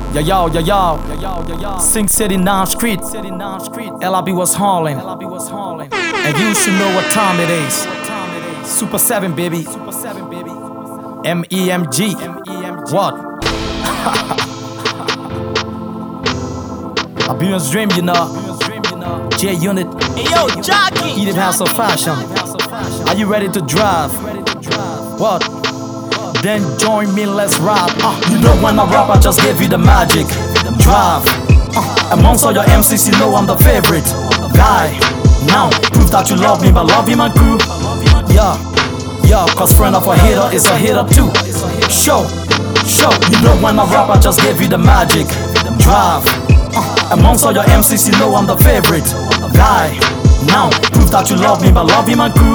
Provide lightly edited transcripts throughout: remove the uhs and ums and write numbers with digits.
Yo, yo, yo, yo. Sing City 9th Street. LIB was hauling. And you should know what time it is. Super 7, baby. MEMG. What? A Billion's Dream, you know. J Unit. Hey yo, Jockey! Edith House of Fashion. Are you ready to drive? What? Then join me, let's ride. You know when I rap, I just give you the magic. Drive. Amongst all your MCs, you know I'm the favorite guy. Now, prove that you love me by loving my crew. Yeah, cause friend of a hater is a hater too. Show. You know when I rap, I just give you the magic. Drive. Amongst all your MCs, you know I'm the favorite guy. Now, prove that you love me by loving my crew.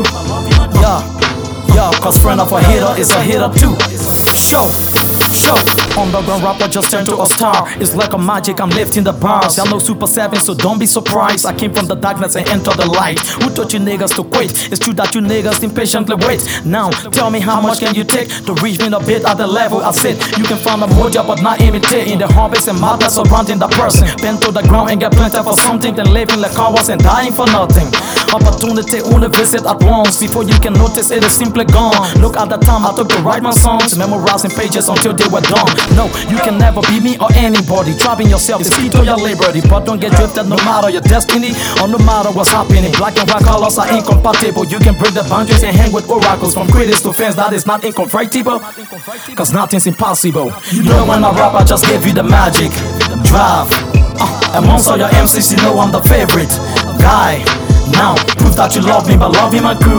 Yeah, cause friend of a hater is a hater too. Show. Underground rapper just turned to a star. It's like a magic, I'm lifting the bars. Y'all know Super 7, so don't be surprised. I came from the darkness and entered the light. Who taught you niggas to quit? It's true that you niggas impatiently wait. Now, tell me how much can you take to reach me a bit at the level I sit? You can find a moja but not imitating the harvest and madness surrounding the person. Bend to the ground and get planted for something, then living like cowards and dying for nothing. Opportunity only visit at once. Before you can notice it is simply gone. Look at the time I took to write my songs, memorizing pages until they were done. No, you can never be me or anybody. Driving yourself is key to your liberty, but don't get drifted no matter your destiny or no matter what's happening. Black and white colors are incompatible. You can break the boundaries and hang with oracles. From critics to fans, that is not inconvertible, cause nothing's impossible. You know when I rap, I just give you the magic. Drive. Amongst all your MCs, you know I'm the favorite guy. Now, prove that you love me by loving my crew.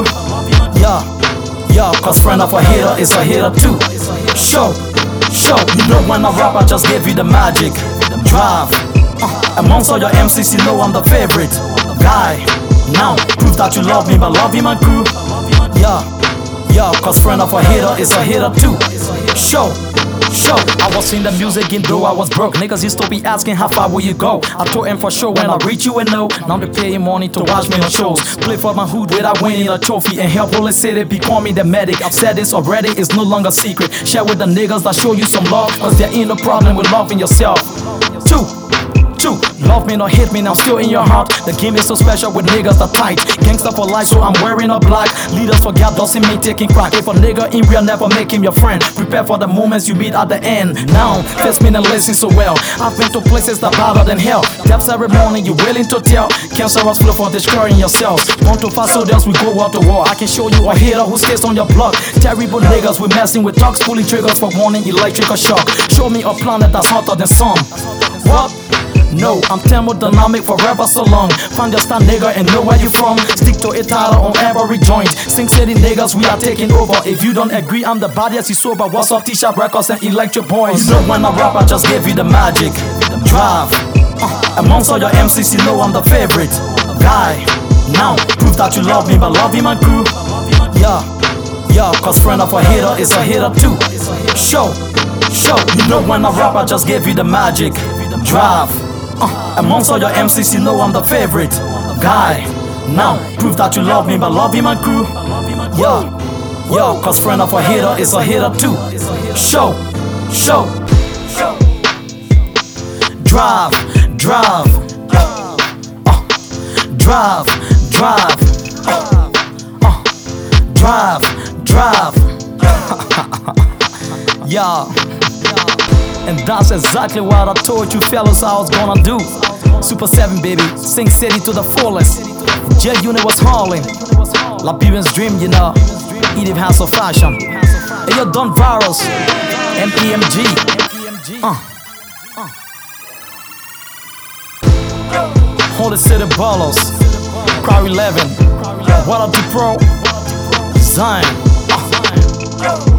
Yeah, cause friend of a hater is a hater too. Show. You know when I rap, I just give you the magic. Drive. Amongst all your MCs, you know I'm the favorite guy. Now, prove that you love me by loving my crew. Yeah, cause friend of a hater is a hater too. Show. I was in the music and though I was broke, niggas used to be asking how far will you go. I told them for sure when I reach you and know. Now they paying money to watch me on shows. Play for my hood without winning a trophy and help Holy City becoming the medic. I've said this already, it's no longer secret. Share with the niggas that show you some love, cause there ain't no problem with loving yourself. Two. Love me or hate me, now still in your heart. The game is so special with niggas that tight. Gangsta for life, so I'm wearing a black. Leaders forget doesn't mean taking crack. If a nigga in real, never make him your friend. Prepare for the moments you meet at the end. Now, face me and listen so well. I've been to places that harder than hell. Death ceremony, you willing to tell. Cancerous flow for destroying yourself. Want to fast soldiers, we go wall to war. I can show you a hater who stays on your block. Terrible niggas, we messing with thugs, pulling triggers for warning electrical shock. Show me a planet that's hotter than some. What? No, I'm thermodynamic forever so long. Find your stand nigga and know where you from. Stick to it tighter on every joint. Sing City niggas, we are taking over. If you don't agree, I'm the baddest, you sober. What's up, T-Sharp Records and Electric Boys? You know when I rap, I just give you the magic. Drive. Amongst all your MCs, you know I'm the favorite guy. Now, prove that you love me by loving my crew. Yeah, cause friend of a hater is a hater too. Show. You know when I rap, I just give you the magic. Drive. Amongst all your MCs, you know I'm the favorite guy. Now, prove that you love me by loving my crew. Yeah, cause friend of a hater is a hater too. Show. Drive. Yeah. And that's exactly what I told you fellas I was gonna do. Super 7, baby, Sing City to the fullest. J Unit was hauling. Liberian's Dream, you know. Edith House of Fashion. Hey, yo, Don Virus. MEMG. Holy City Ballers. Crowd 11. What up, the pro? Zion.